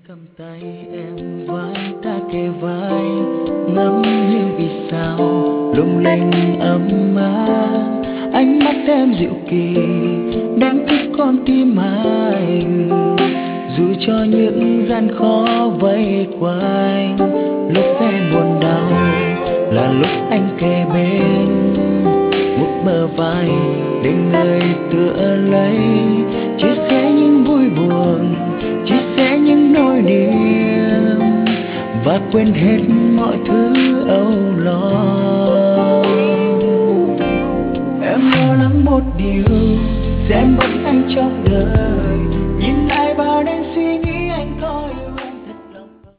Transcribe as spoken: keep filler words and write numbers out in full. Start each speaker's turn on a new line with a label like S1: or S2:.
S1: cầm tay em vai ta kề vai, ngắm những vì sao lung linh ấm áp, ánh mắt em dịu kỳ đánh thức con tim anh. Dù cho những gian khó vây quanh, lúc em buồn đau là lúc anh kề bên, một bờ vai để người tựa lấy, chia sẻ những vui buồn, chia sẻ những nỗi niềm và quên hết mọi thứ âu